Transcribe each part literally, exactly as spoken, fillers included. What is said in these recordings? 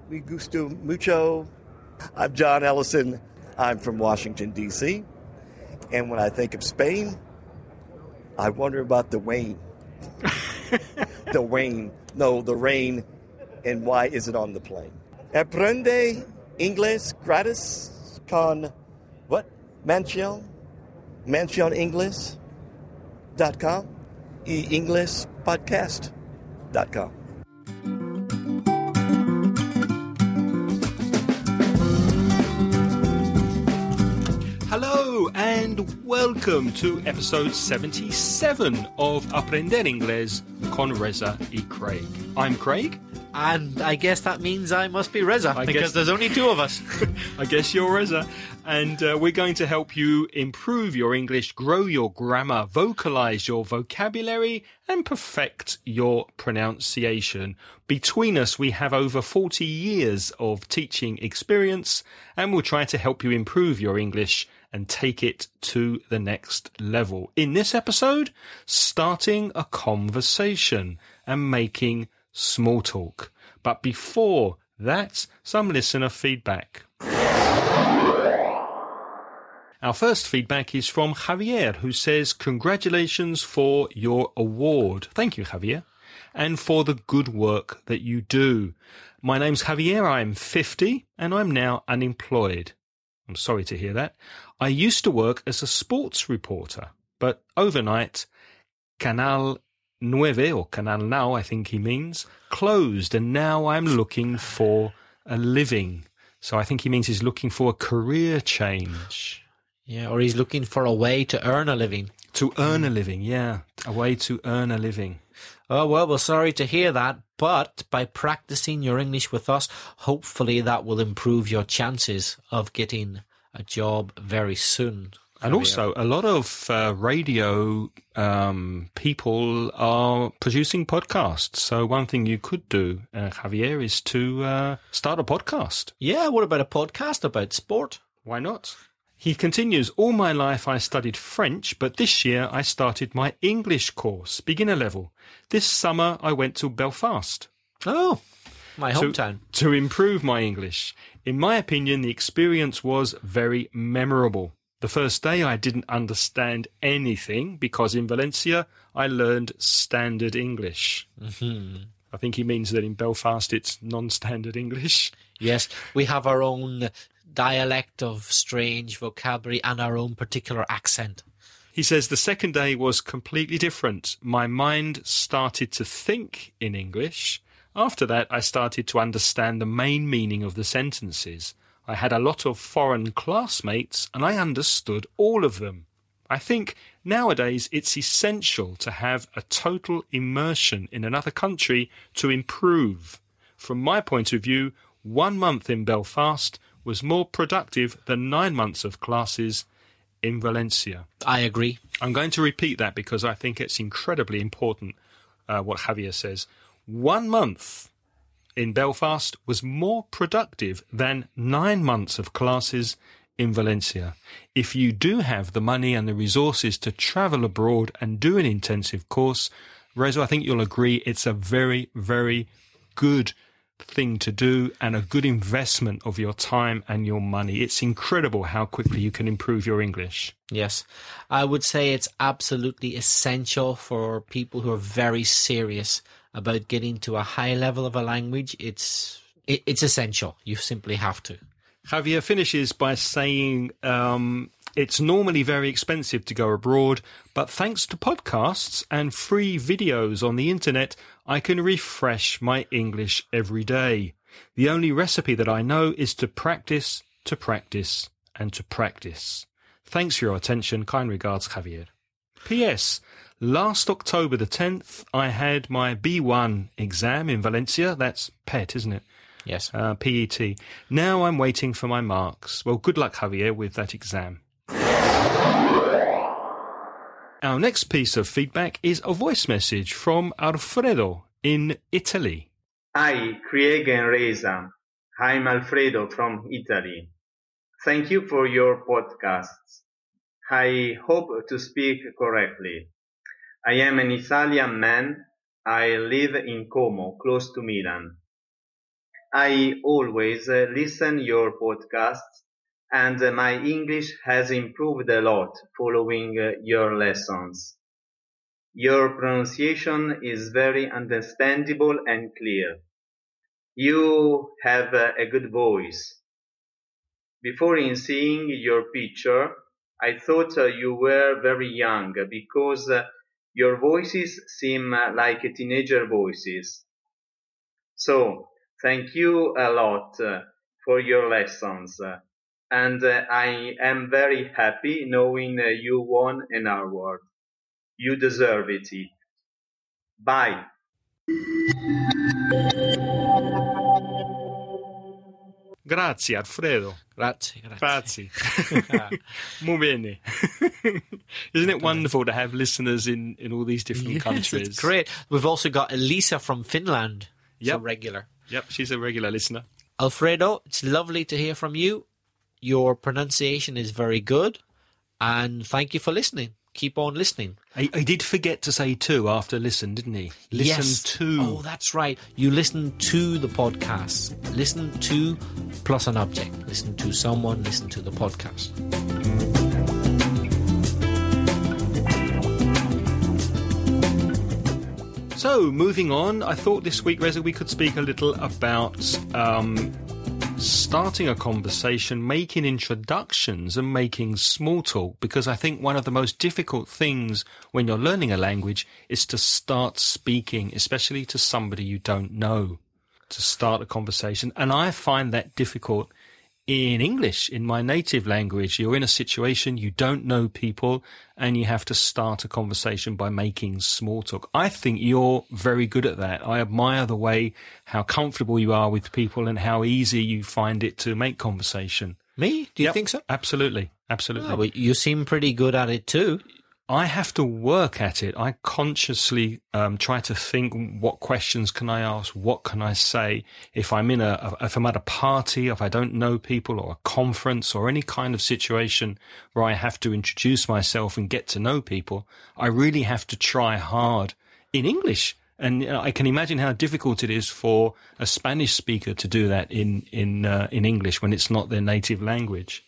Me gusto mucho. I'm John Ellison. I'm from Washington, D C And when I think of Spain, I wonder about the Wayne. The Wayne. No, the rain. And why is it on the plane? Aprende inglés gratis con what? Mansion? mansion english dot com e english podcast dot com. Hello and welcome to episode seventy-seven of Aprender Inglés con Reza y Craig. I'm Craig. And I guess that means I must be Reza, I because guess... there's only two of us. I guess you're Reza. And uh, we're going to help you improve your English, grow your grammar, vocalize your vocabulary, and perfect your pronunciation. Between us, we have over forty years of teaching experience, and we'll try to help you improve your English and take it to the next level. In this episode, starting a conversation and making small talk. But before that, some listener feedback. Our first feedback is from Javier, who says, congratulations for your award. Thank you, Javier. And for the good work that you do. My name's Javier, I'm fifty, and I'm now unemployed. I'm sorry to hear that. I used to work as a sports reporter, but overnight, Canal Nueve, or Canal Now, I think he means, closed, and now I'm looking for a living. So I think he means he's looking for a career change. Yeah, or he's looking for a way to earn a living. To earn a living, yeah. A way to earn a living. Oh, well, we're sorry to hear that, but by practicing your English with us, hopefully that will improve your chances of getting a job very soon. And also, a lot of uh, radio um, people are producing podcasts. So one thing you could do, uh, Javier, is to uh, start a podcast. Yeah, what about a podcast about sport? Why not? He continues, all my life I studied French, but this year I started my English course, beginner level. This summer I went to Belfast. Oh, my hometown. To, to improve my English. In my opinion, the experience was very memorable. The first day I didn't understand anything because in Valencia I learned standard English. Mm-hmm. I think he means that in Belfast it's non-standard English. Yes, we have our own dialect of strange vocabulary and our own particular accent. He says the second day was completely different. My mind started to think in English. After that, I started to understand the main meaning of the sentences. I had a lot of foreign classmates and I understood all of them. I think nowadays it's essential to have a total immersion in another country to improve. From my point of view, one month in Belfast was more productive than nine months of classes in Valencia. I agree. I'm going to repeat that because I think it's incredibly important, uh, what Javier says. One month in Belfast was more productive than nine months of classes in Valencia. If you do have the money and the resources to travel abroad and do an intensive course, Reza, I think you'll agree it's a very, very good thing to do and a good investment of your time and your money. It's incredible how quickly you can improve your English. Yes, I would say it's absolutely essential for people who are very serious about getting to a high level of a language. It's it, it's essential. You simply have to. Javier finishes by saying um, it's normally very expensive to go abroad, but thanks to podcasts and free videos on the internet, I can refresh my English every day. The only recipe that I know is to practice, to practice, and to practice. Thanks for your attention. Kind regards, Javier. P S. Last October the tenth, I had my B one exam in Valencia. That's P E T, isn't it? Yes. Uh, P E T. Now I'm waiting for my marks. Well, good luck, Javier, with that exam. Our next piece of feedback is a voice message from Alfredo in Italy. Hi, Craig and Reza. I'm Alfredo from Italy. Thank you for your podcasts. I hope to speak correctly. I am an Italian man. I live in Como, close to Milan. I always uh, listen your podcasts, and uh, my English has improved a lot following uh, your lessons. Your pronunciation is very understandable and clear. You have uh, a good voice. Before in seeing your picture, I thought uh, you were very young because uh, your voices seem uh, like teenager voices. So, thank you a lot uh, for your lessons. Uh, and uh, I am very happy knowing uh, you won an award. You deserve it. Bye. Grazie, Alfredo. Grazie, grazie. Grazie. Muy bene. Isn't it wonderful to have listeners in, in all these different Yes, countries? it's great. We've also got Elisa from Finland. Yep. Yep. A regular. Yep, she's a regular listener. Alfredo, it's lovely to hear from you. Your pronunciation is very good. And thank you for listening. Keep on listening. He, he did forget to say to after listen, didn't he? Listen yes. to. Oh, that's right. You listen to the podcast. Listen to plus an object. Listen to someone. Listen to the podcast. So, moving on, I thought this week, Reza, we could speak a little about um, starting a conversation, making introductions and making small talk, because I think one of the most difficult things when you're learning a language is to start speaking, especially to somebody you don't know, to start a conversation. And I find that difficult in English, in my native language. You're in a situation, you don't know people, and you have to start a conversation by making small talk. I think you're very good at that. I admire the way, how comfortable you are with people and how easy you find it to make conversation. Me? Do you Yep, think so? Absolutely. Absolutely. Oh, well, you seem pretty good at it too. I have to work at it. I consciously um, try to think, what questions can I ask? What can I say? If I'm in a, if I'm at a party, if I don't know people, or a conference, or any kind of situation where I have to introduce myself and get to know people, I really have to try hard in English. And I can imagine how difficult it is for a Spanish speaker to do that in in uh, in English when it's not their native language.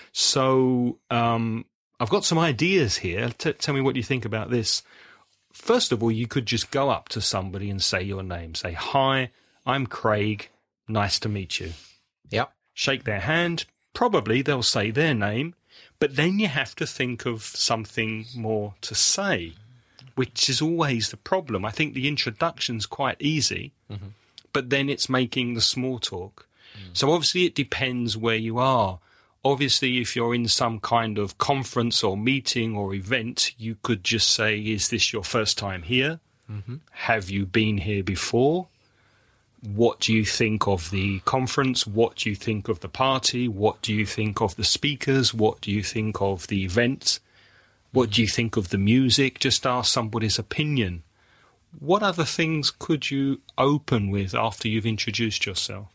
So. Um, I've got some ideas here. T- tell me what you think about this. First of all, you could just go up to somebody and say your name. Say, hi, I'm Craig. Nice to meet you. Yep. Shake their hand. Probably they'll say their name. But then you have to think of something more to say, which is always the problem. I think the introduction's quite easy, mm-hmm. but then it's making the small talk. Mm. So obviously it depends where you are. Obviously, if you're in some kind of conference or meeting or event, you could just say, is this your first time here? Mm-hmm. Have you been here before? What do you think of the conference? What do you think of the party? What do you think of the speakers? What do you think of the event? What do you think of the music? Just ask somebody's opinion. What other things could you open with after you've introduced yourself?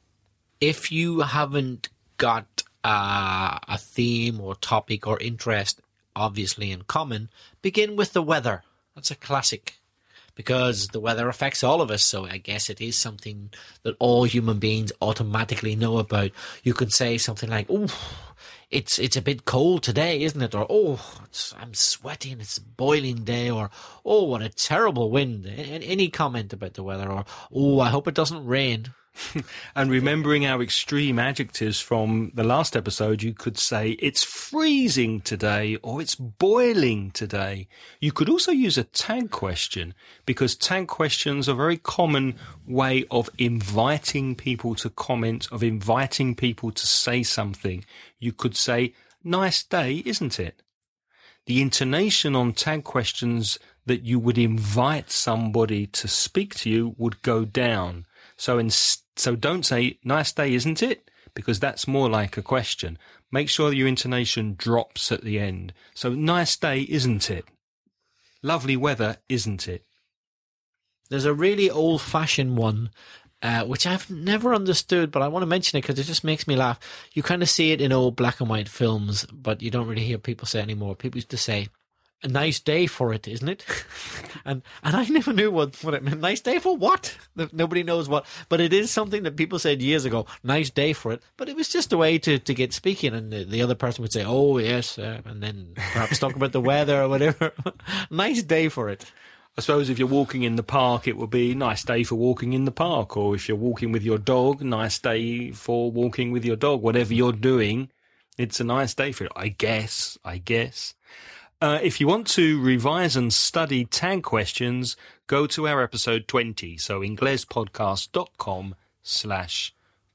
If you haven't got Uh, a theme or topic or interest obviously in common, begin with the weather. That's a classic, because the weather affects all of us, so I guess it is something that all human beings automatically know about. You could say something like, oh, it's it's a bit cold today, isn't it? Or, oh, it's, I'm sweating, it's a boiling day. Or, oh, what a terrible wind. Any comment about the weather. Or, oh, I hope it doesn't rain. And remembering our extreme adjectives from the last episode, you could say it's freezing today or it's boiling today. You could also use a tag question, because tag questions are a very common way of inviting people to comment, of inviting people to say something. You could say, nice day, isn't it? The intonation on tag questions that you would invite somebody to speak to you would go down. So in, so don't say, nice day, isn't it? Because that's more like a question. Make sure your intonation drops at the end. So, nice day, isn't it? Lovely weather, isn't it? There's a really old-fashioned one, uh, which I've never understood, but I want to mention it because it just makes me laugh. You kind of see it in old black and white films, but you don't really hear people say it anymore. People used to say, a nice day for it, isn't it? and and I never knew what, what it meant. Nice day for what? Nobody knows what. But it is something that people said years ago, nice day for it. But it was just a way to, to get speaking. And the, the other person would say, oh, yes. Uh, and then perhaps talk about the weather or whatever. Nice day for it. I suppose if you're walking in the park, it would be nice day for walking in the park. Or if you're walking with your dog, nice day for walking with your dog. Whatever you're doing, it's a nice day for it. I guess, I guess. Uh, if you want to revise and study tag questions, go to our episode twenty. So inglespodcast.com slash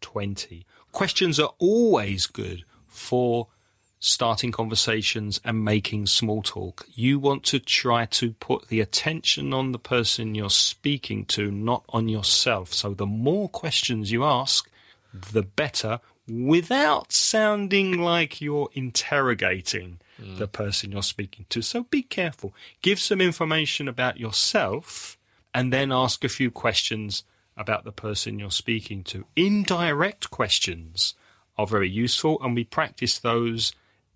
20. Questions are always good for starting conversations and making small talk. You want to try to put the attention on the person you're speaking to, not on yourself. So the more questions you ask, the better, without sounding like you're interrogating mm. the person you're speaking to. So be careful. Give some information about yourself and then ask a few questions about the person you're speaking to. Indirect questions are very useful, and we practice those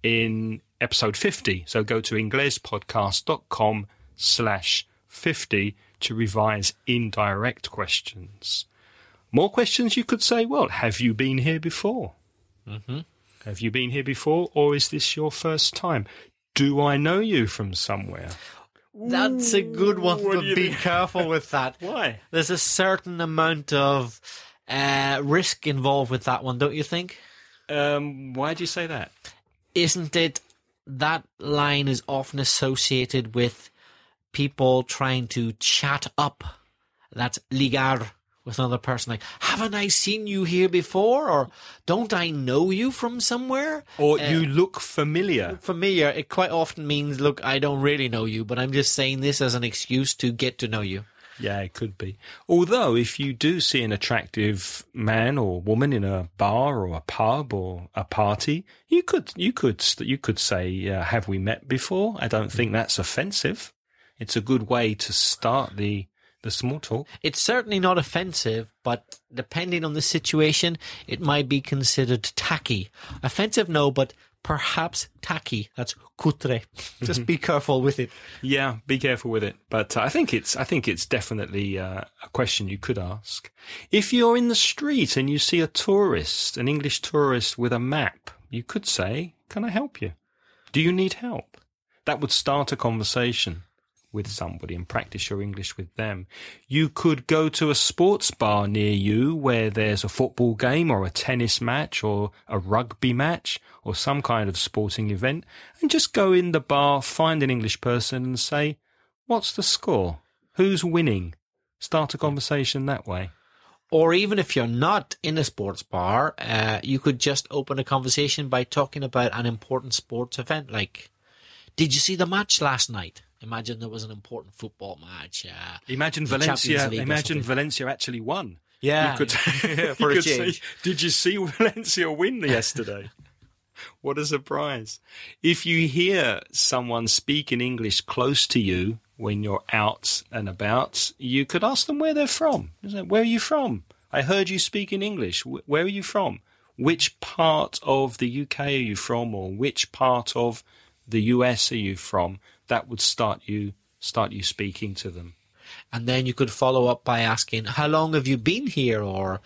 in episode fifty. So go to inglespodcast.com slash 50 to revise indirect questions. More questions, you could say, well, have you been here before? Mm-hmm. Have you been here before, or is this your first time? Do I know you from somewhere? That's a good one, Ooh, but be think? careful with that. Why? There's a certain amount of uh, risk involved with that one, don't you think? Um, why do you say that? Isn't it that line is often associated with people trying to chat up? That's ligar with another person, like, haven't I seen you here before? Or don't I know you from somewhere? Or uh, you look familiar. Familiar, it quite often means, look, I don't really know you, but I'm just saying this as an excuse to get to know you. Yeah, it could be. Although, if you do see an attractive man or woman in a bar or a pub or a party, you could you could you could say, uh, "Have we met before?" I don't think that's offensive. It's a good way to start the the small talk. It's certainly not offensive, but depending on the situation, it might be considered tacky. Offensive, no, but perhaps tacky. That's cutre. Just be careful with it. Yeah, be careful with it. But uh, I think it's I think it's definitely uh, a question you could ask. If you're in the street and you see a tourist, an English tourist with a map, you could say, "Can I help you? Do you need help?" That would start a conversation with somebody and practice your English with them. You could go to a sports bar near you where there's a football game or a tennis match or a rugby match or some kind of sporting event, and just go in the bar, find an English person and say, "What's the score? Who's winning?" Start a conversation that way. Or even if you're not in a sports bar, uh, you could just open a conversation by talking about an important sports event, like, did you see the match last night? Imagine there was an important football match. Uh, imagine Valencia. Imagine Valencia actually won. Yeah, you could, yeah for you a could change. Say, did you see Valencia win yesterday? What a surprise! If you hear someone speak in English close to you when you're out and about, you could ask them where they're from. Where are you from? I heard you speak in English. Where are you from? Which part of the U K are you from, or which part of the U S are you from? That would start you start you speaking to them. And then you could follow up by asking, how long have you been here? Or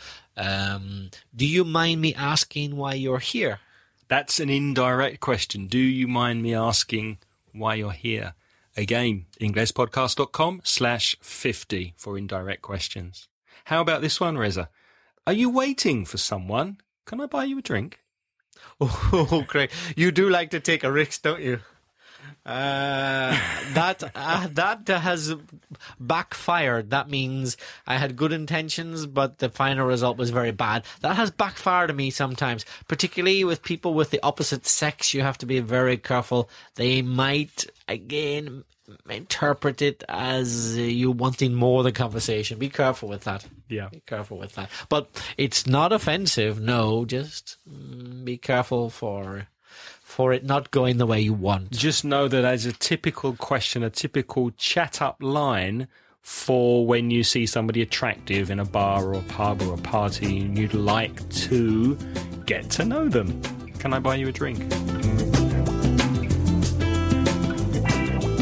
um, do you mind me asking why you're here? That's an indirect question. Do you mind me asking why you're here? Again, inglespodcast.com slash 50 for indirect questions. How about this one, Reza? Are you waiting for someone? Can I buy you a drink? Oh, great. You do like to take a risk, don't you? Uh, that uh, that has backfired. That means I had good intentions, but the final result was very bad. That has backfired to me sometimes, particularly with people with the opposite sex. You have to be very careful. They might, again, interpret it as uh, you wanting more than conversation. Be careful with that. Yeah. Be careful with that. But it's not offensive, no. Just mm, be careful for... for it not going the way you want. Just know that as a typical question, a typical chat-up line for when you see somebody attractive in a bar or a pub or a party and you'd like to get to know them. Can I buy you a drink?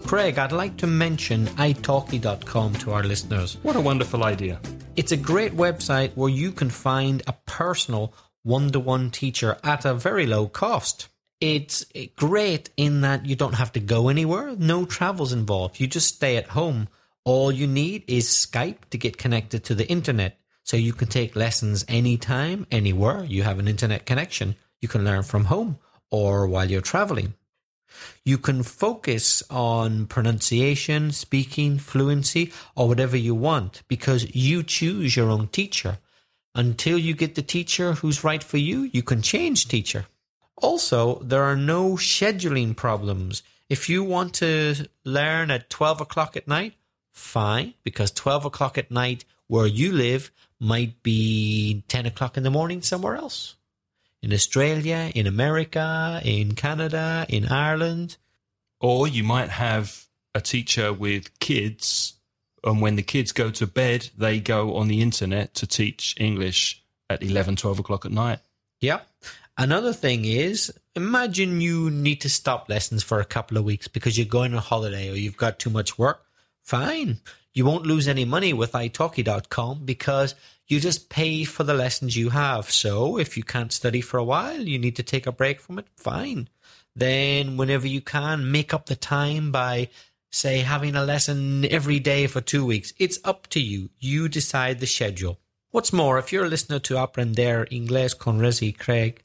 Craig, I'd like to mention italki dot com to our listeners. What a wonderful idea. It's a great website where you can find a personal one-to-one teacher at a very low cost. It's great in that you don't have to go anywhere. No travels involved. You just stay at home. All you need is Skype to get connected to the internet. So you can take lessons anytime, anywhere you have an internet connection. You can learn from home or while you're traveling. You can focus on pronunciation, speaking, fluency, or whatever you want because you choose your own teacher. Until you get the teacher who's right for you, you can change teacher. Also, there are no scheduling problems. If you want to learn at twelve o'clock at night, fine, because twelve o'clock at night where you live might be ten o'clock in the morning somewhere else. In Australia, in America, in Canada, in Ireland. Or you might have a teacher with kids, and when the kids go to bed, they go on the internet to teach English at eleven, twelve o'clock at night. Yeah. Another thing is, imagine you need to stop lessons for a couple of weeks because you're going on holiday or you've got too much work. Fine. You won't lose any money with italki dot com because you just pay for the lessons you have. So if you can't study for a while, you need to take a break from it, fine. Then whenever you can, make up the time by, say, having a lesson every day for two weeks. It's up to you. You decide the schedule. What's more, if you're a listener to Aprender Inglés con Rezi Craig,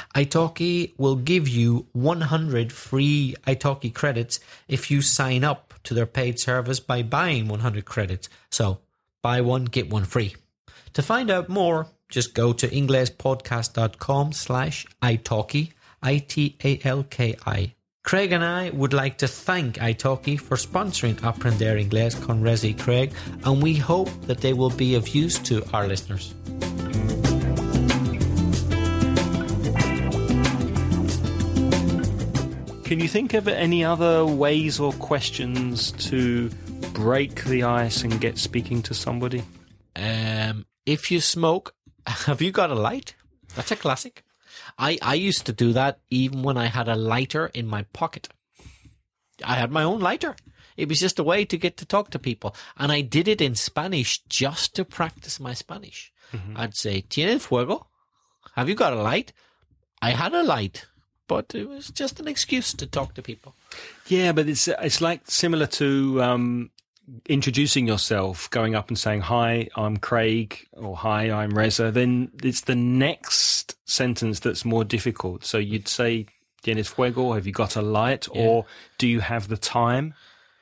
Italki will give you one hundred free Italki credits if you sign up to their paid service by buying one hundred credits. So, buy one, get one free. To find out more, just go to inglespodcast.com slash italki, I T A L K I. Craig and I would like to thank Italki for sponsoring Aprender Inglés con Rezi Craig, and we hope that they will be of use to our listeners. Can you think of any other ways or questions to break the ice and get speaking to somebody? Um, if you smoke, have you got a light? That's a classic. I, I used to do that even when I had a lighter in my pocket. I had my own lighter. It was just a way to get to talk to people. And I did it in Spanish just to practice my Spanish. Mm-hmm. I'd say, ¿Tienes fuego? Have you got a light? I had a light, but it was just an excuse to talk to people. Yeah, but it's it's like similar to um, introducing yourself, going up and saying, hi, I'm Craig, or hi, I'm Reza. Then it's the next sentence that's more difficult. So you'd say, ¿Tienes fuego? Have you got a light? Yeah. Or do you have the time?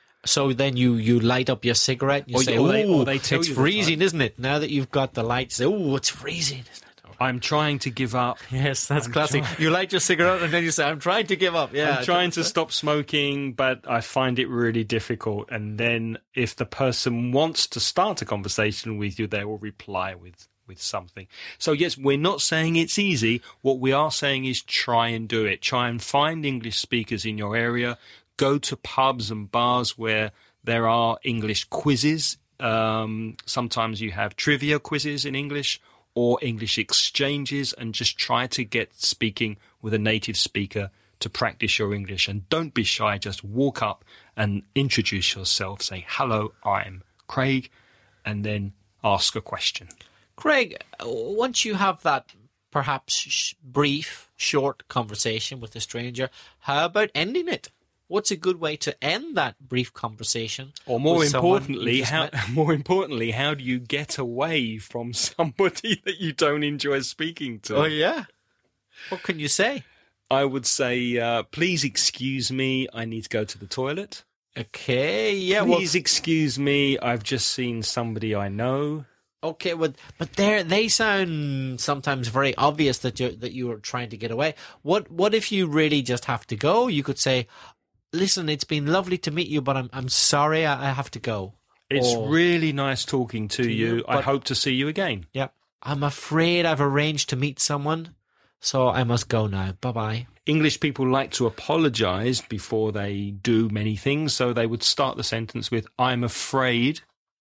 So then you, you light up your cigarette. You or say, or oh, they, or they tell it's you freezing, isn't it? Now that you've got the light, you say, oh, it's freezing, isn't it? I'm trying to give up. Yes, that's I'm classic. Trying. You light your cigarette and then you say, I'm trying to give up. Yeah, I'm trying to stop smoking, but I find it really difficult. And then if the person wants to start a conversation with you, they will reply with, with something. So yes, we're not saying it's easy. What we are saying is try and do it. Try and find English speakers in your area. Go to pubs and bars where there are English quizzes. Um, sometimes you have trivia quizzes in English, or English exchanges, and just try to get speaking with a native speaker to practice your English. And don't be shy, just walk up and introduce yourself, say, hello, I'm Craig, and then ask a question. Craig, once you have that perhaps sh- brief, short conversation with a stranger, how about ending it? What's a good way to end that brief conversation? Or more importantly, how met? more importantly, how do you get away from somebody that you don't enjoy speaking to? Oh yeah. What can you say? I would say, uh, please excuse me, I need to go to the toilet. Okay, yeah. Please well, excuse me, I've just seen somebody I know. Okay, well, but they they sound sometimes very obvious that you that you are trying to get away. What what if you really just have to go? You could say, listen, it's been lovely to meet you, but I'm I'm sorry I, I have to go. It's or, really nice talking to, to you. you I hope to see you again. Yeah. I'm afraid I've arranged to meet someone, so I must go now. Bye-bye. English people like to apologize before they do many things, so they would start the sentence with, I'm afraid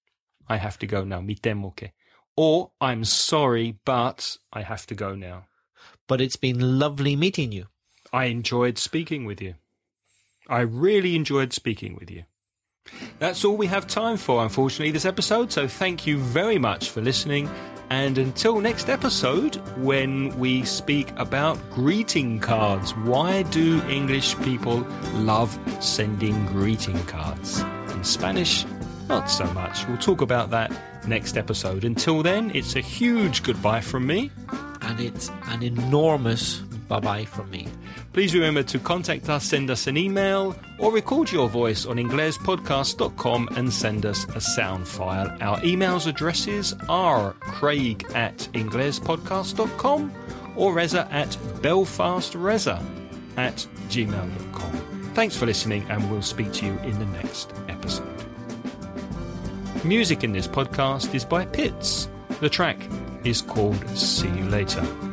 I have to go now. Mi temo que. Or, I'm sorry, but I have to go now. But it's been lovely meeting you. I enjoyed speaking with you. I really enjoyed speaking with you. That's all we have time for, unfortunately, this episode. So thank you very much for listening. And until next episode, when we speak about greeting cards. Why do English people love sending greeting cards? In Spanish, not so much. We'll talk about that next episode. Until then, it's a huge goodbye from me. And it's an enormous bye-bye from me. Please remember to contact us, send us an email, or record your voice on ingles podcast dot com and send us a sound file. Our emails addresses are craig at ingles podcast dot com or Reza at belfastreza at gmail dot com. Thanks for listening, and we'll speak to you in the next episode. Music in this podcast is by Pitts. The track is called See You Later.